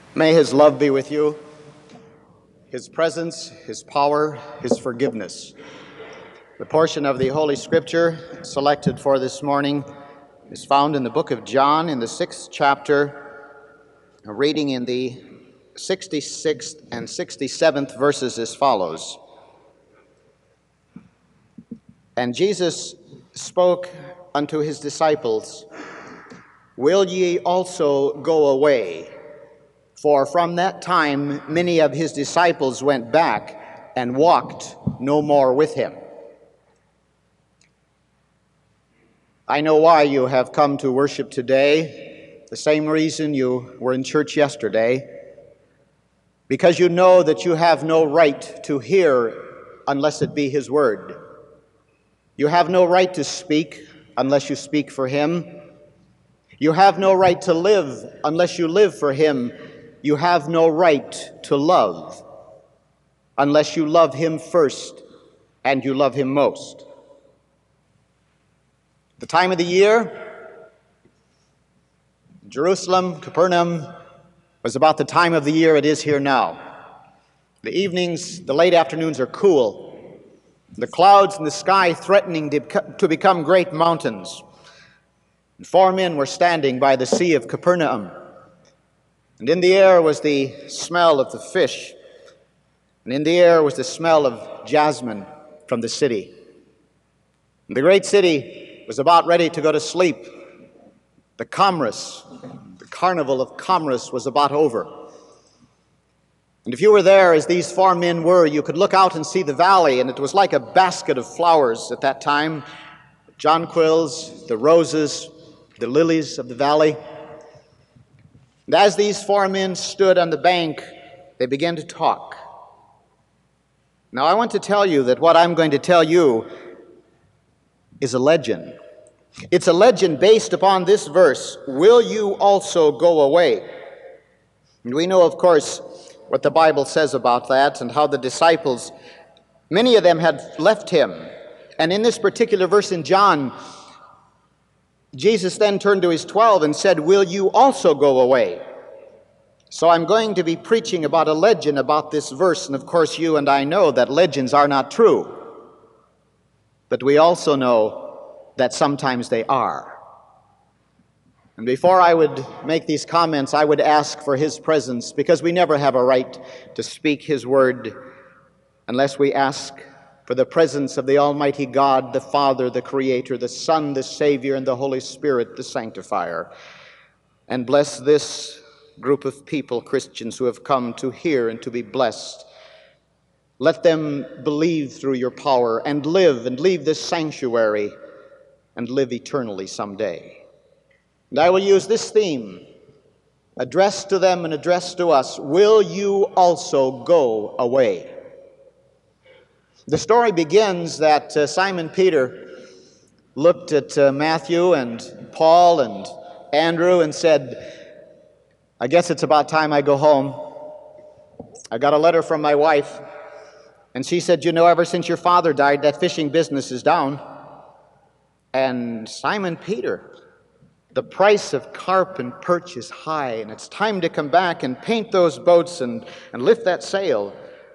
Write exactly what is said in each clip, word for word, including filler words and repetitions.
May His love be with you, His presence, His power, His forgiveness. The portion of the Holy Scripture selected for this morning is found in the book of John in the sixth chapter, a reading in the sixty-sixth and sixty-seventh verses as follows. And Jesus spoke unto his disciples, Will ye also go away? For from that time many of his disciples went back and walked no more with him. I know why you have come to worship today, the same reason you were in church yesterday, because you know that you have no right to hear unless it be his word. You have no right to speak unless you speak for him. You have no right to live unless you live for him. You have no right to love unless you love him first and you love him most. The time of the year, Jerusalem, Capernaum, was about the time of the year it is here now. The evenings, the late afternoons are cool. The clouds in the sky threatening to become great mountains. And four men were standing by the Sea of Capernaum. And in the air was the smell of the fish. And in the air was the smell of jasmine from the city. And the great city was about ready to go to sleep. The commerce, the carnival of commerce was about over. And if you were there as these four men were, you could look out and see the valley, and it was like a basket of flowers at that time. The jonquils, the roses, the lilies of the valley. And as these four men stood on the bank, they began to talk. Now I want to tell you that what I'm going to tell you is a legend. It's a legend based upon this verse, will you also go away? And we know, of course, what the Bible says about that and how the disciples, many of them had left him. And in this particular verse in John, Jesus then turned to his twelve and said, will you also go away? So I'm going to be preaching about a legend about this verse. And of course, you and I know that legends are not true. But we also know that sometimes they are. And before I would make these comments, I would ask for his presence, because we never have a right to speak his word unless we ask for the presence of the Almighty God, the Father, the Creator, the Son, the Savior, and the Holy Spirit, the Sanctifier. And bless this group of people, Christians, who have come to hear and to be blessed. Let them believe through your power and live and leave this sanctuary and live eternally someday. And I will use this theme, addressed to them and addressed to us, will you also go away? The story begins that uh, Simon Peter looked at uh, Matthew and Paul and Andrew and said, I guess it's about time I go home. I got a letter from my wife, and she said, you know, ever since your father died, that fishing business is down. And Simon Peter, the price of carp and perch is high, and it's time to come back and paint those boats and, and lift that sail.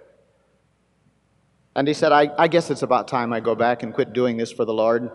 And he said, I, I guess it's about time I go back and quit doing this for the Lord.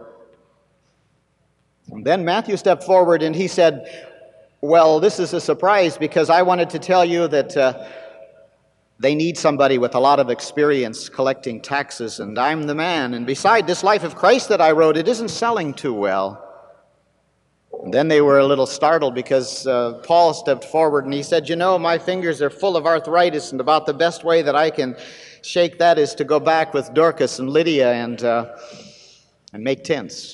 And then Matthew stepped forward and he said, well, this is a surprise, because I wanted to tell you that uh, they need somebody with a lot of experience collecting taxes, and I'm the man. And beside, this Life of Christ that I wrote, it isn't selling too well. And then they were a little startled, because uh, Paul stepped forward and he said, you know, my fingers are full of arthritis, and about the best way that I can shake that is to go back with Dorcas and Lydia and, uh, and make tents.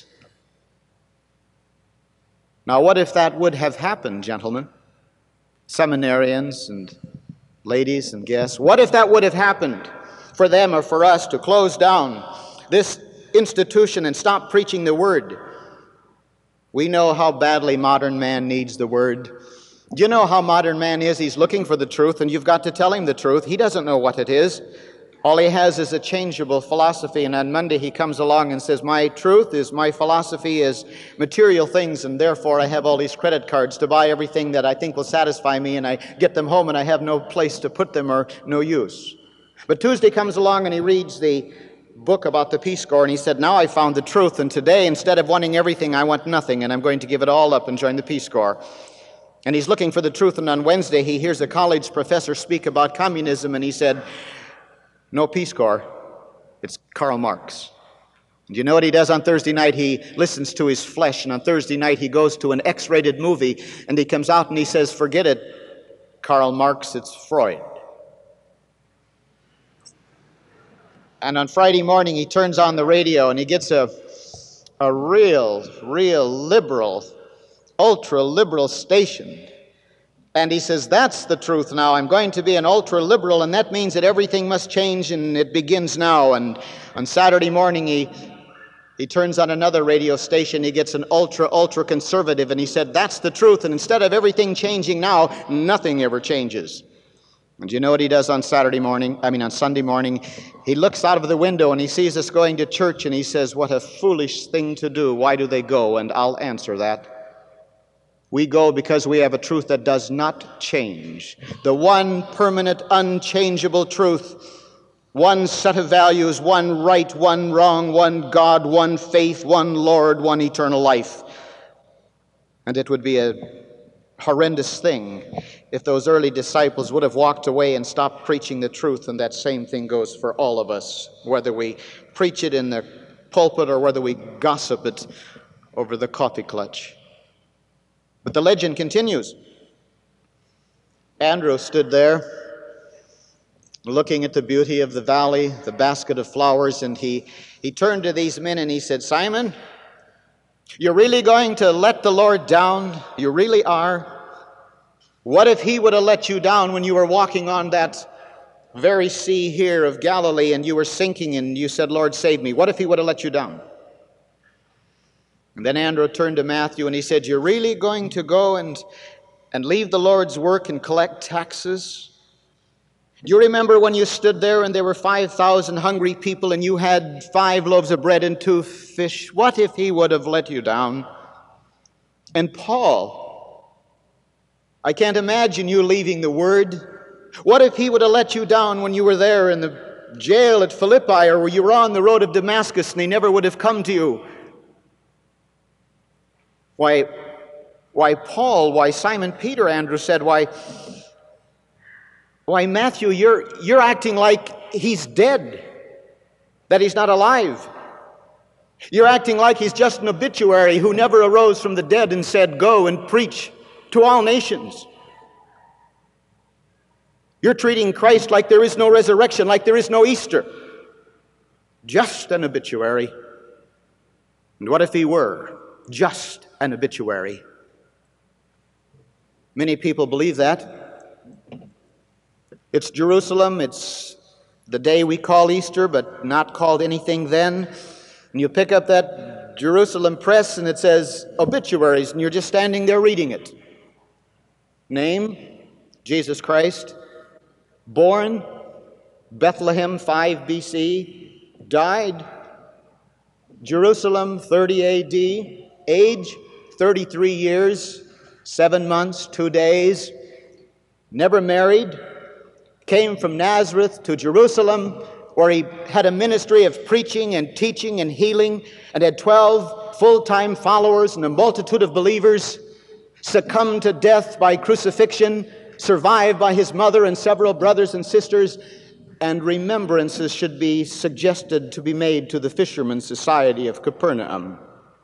Now, what if that would have happened, gentlemen, seminarians and ladies and guests? What if that would have happened for them or for us to close down this institution and stop preaching the word? We know how badly modern man needs the word. Do you know how modern man is? He's looking for the truth, and you've got to tell him the truth. He doesn't know what it is. All he has is a changeable philosophy, and on Monday he comes along and says, my truth is, my philosophy is material things, and therefore I have all these credit cards to buy everything that I think will satisfy me, and I get them home and I have no place to put them or no use. But Tuesday comes along and he reads the book about the Peace Corps, and he said, now I found the truth, and today instead of wanting everything, I want nothing, and I'm going to give it all up and join the Peace Corps. And he's looking for the truth, and on Wednesday he hears a college professor speak about communism, and he said, no Peace Corps, it's Karl Marx. And you know what he does on Thursday night? He listens to his flesh, and on Thursday night he goes to an X-rated movie, and he comes out and he says, forget it, Karl Marx, it's Freud. And on Friday morning he turns on the radio and he gets a, a real, real liberal, ultra-liberal station. And he says, that's the truth now. I'm going to be an ultra-liberal, and that means that everything must change, and it begins now. And on Saturday morning, he, he turns on another radio station. He gets an ultra, ultra-conservative, and he said, that's the truth. And instead of everything changing now, nothing ever changes. And you know what he does on Saturday morning? I mean, on Sunday morning? He looks out of the window, and he sees us going to church, and he says, what a foolish thing to do. Why do they go? And I'll answer that. We go because we have a truth that does not change. The one permanent, unchangeable truth. One set of values, one right, one wrong, one God, one faith, one Lord, one eternal life. And it would be a horrendous thing if those early disciples would have walked away and stopped preaching the truth, and that same thing goes for all of us, whether we preach it in the pulpit or whether we gossip it over the coffee clutch. But the legend continues. Andrew stood there looking at the beauty of the valley, the basket of flowers, and he, he turned to these men and he said, Simon, you're really going to let the Lord down? You really are? What if he would have let you down when you were walking on that very sea here of Galilee and you were sinking and you said, Lord, save me? What if he would have let you down? And then Andrew turned to Matthew and he said, you're really going to go and, and leave the Lord's work and collect taxes? Do you remember when you stood there and there were five thousand hungry people and you had five loaves of bread and two fish? What if he would have let you down? And Paul, I can't imagine you leaving the Word. What if he would have let you down when you were there in the jail at Philippi, or you were on the road of Damascus and he never would have come to you? Why, why Paul, why Simon Peter, Andrew said, why, why Matthew, you're, you're acting like he's dead, that he's not alive. You're acting like he's just an obituary who never arose from the dead and said, go and preach to all nations. You're treating Christ like there is no resurrection, like there is no Easter. Just an obituary. And what if he were just an obituary? Many people believe that. It's Jerusalem, it's the day we call Easter, but not called anything then. And you pick up that Jerusalem press and it says obituaries, and you're just standing there reading it. Name, Jesus Christ. Born, Bethlehem, five B C. Died, Jerusalem, thirty A D. Age, thirty-three years, seven months, two days. Never married. Came from Nazareth to Jerusalem, where he had a ministry of preaching and teaching and healing, and had twelve full-time followers and a multitude of believers. Succumbed to death by crucifixion, survived by his mother and several brothers and sisters, and remembrances should be suggested to be made to the Fishermen's Society of Capernaum.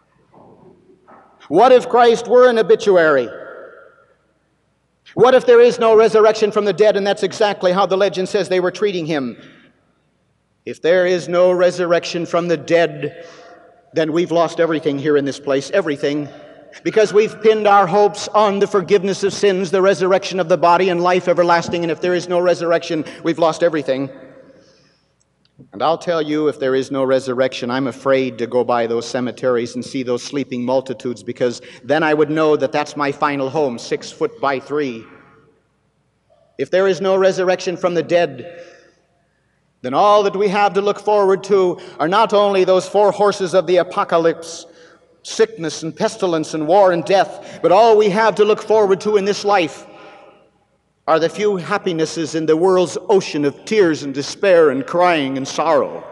What if Christ were an obituary? What if there is no resurrection from the dead, and that's exactly how the legend says they were treating him? If there is no resurrection from the dead, then we've lost everything here in this place, everything, because we've pinned our hopes on the forgiveness of sins, the resurrection of the body, and life everlasting, and if there is no resurrection, we've lost everything. And I'll tell you, if there is no resurrection, I'm afraid to go by those cemeteries and see those sleeping multitudes, because then I would know that that's my final home, six foot by three. If there is no resurrection from the dead, then all that we have to look forward to are not only those four horses of the apocalypse, sickness and pestilence and war and death, but all we have to look forward to in this life are the few happinesses in the world's ocean of tears and despair and crying and sorrow.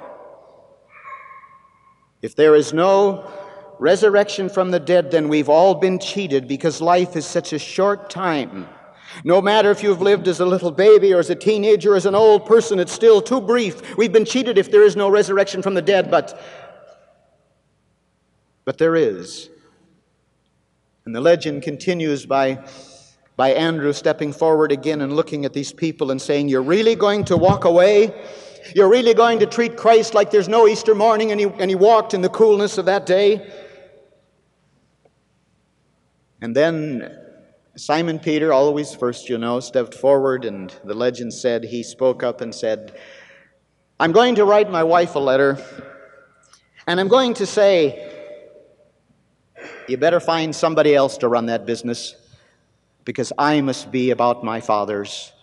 If there is no resurrection from the dead, then we've all been cheated, because life is such a short time. No matter if you've lived as a little baby or as a teenager or as an old person, it's still too brief. We've been cheated if there is no resurrection from the dead, but, but there is. And the legend continues by, by Andrew stepping forward again and looking at these people and saying, "You're really going to walk away? You're really going to treat Christ like there's no Easter morning?" And he, and he walked in the coolness of that day. And then Simon Peter, always first, you know, stepped forward, and the legend said he spoke up and said, "I'm going to write my wife a letter, and I'm going to say, you better find somebody else to run that business, because I must be about my Father's."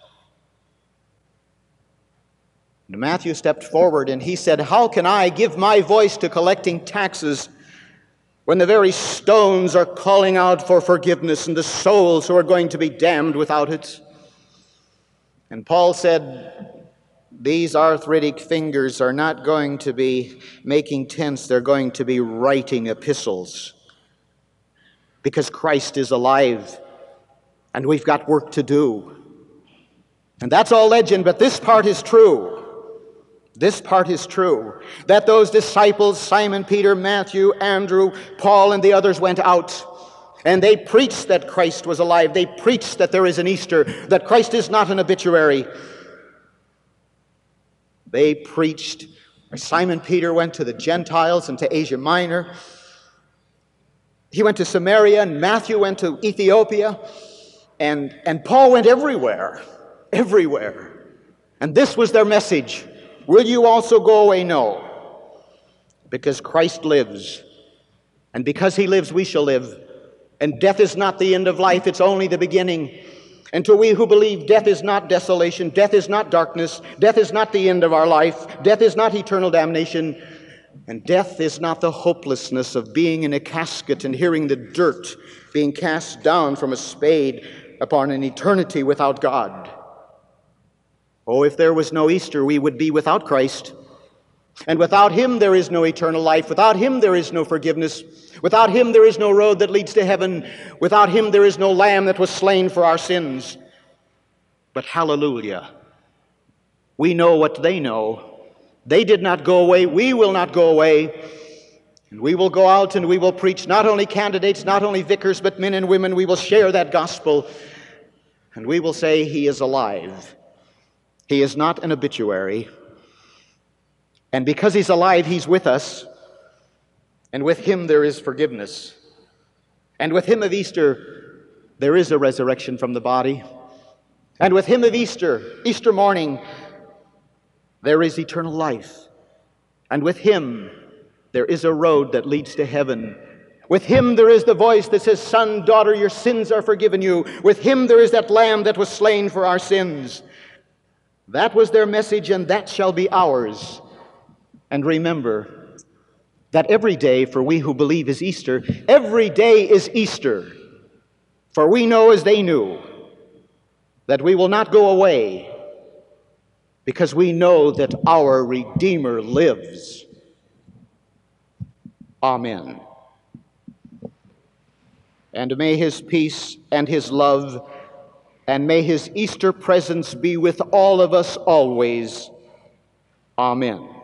And Matthew stepped forward and he said, "How can I give my voice to collecting taxes when the very stones are calling out for forgiveness and the souls who are going to be damned without it?" And Paul said, these arthritic fingers are not going to be making tents, they're going to be writing epistles, because Christ is alive and we've got work to do. And that's all legend, but this part is true. This part is true, that those disciples, Simon Peter, Matthew, Andrew, Paul, and the others went out, and they preached that Christ was alive. They preached that there is an Easter, that Christ is not an obituary. They preached. Simon Peter went to the Gentiles and to Asia Minor. He went to Samaria, and Matthew went to Ethiopia, and, and Paul went everywhere, everywhere. And this was their message. Will you also go away? No. Because Christ lives. And because he lives, we shall live. And death is not the end of life, it's only the beginning. And to we who believe, death is not desolation, death is not darkness, death is not the end of our life, death is not eternal damnation, and death is not the hopelessness of being in a casket and hearing the dirt being cast down from a spade upon an eternity without God. Oh, if there was no Easter, we would be without Christ. And without him, there is no eternal life. Without him, there is no forgiveness. Without him, there is no road that leads to heaven. Without him, there is no lamb that was slain for our sins. But hallelujah, we know what they know. They did not go away. We will not go away. And we will go out and we will preach, not only candidates, not only vicars, but men and women. We will share that gospel. And we will say, he is alive. He is not an obituary. And because he's alive, he's with us. And with him there is forgiveness. And with him of Easter, there is a resurrection from the body. And with him of Easter, Easter morning, there is eternal life. And with him, there is a road that leads to heaven. With him there is the voice that says, "Son, daughter, your sins are forgiven you." With him there is that lamb that was slain for our sins. That was their message, and that shall be ours. And remember that every day for we who believe is Easter. Every day is Easter. For we know, as they knew, that we will not go away, because we know that our Redeemer lives. Amen. And may his peace and his love and may his Easter presence be with all of us always. Amen.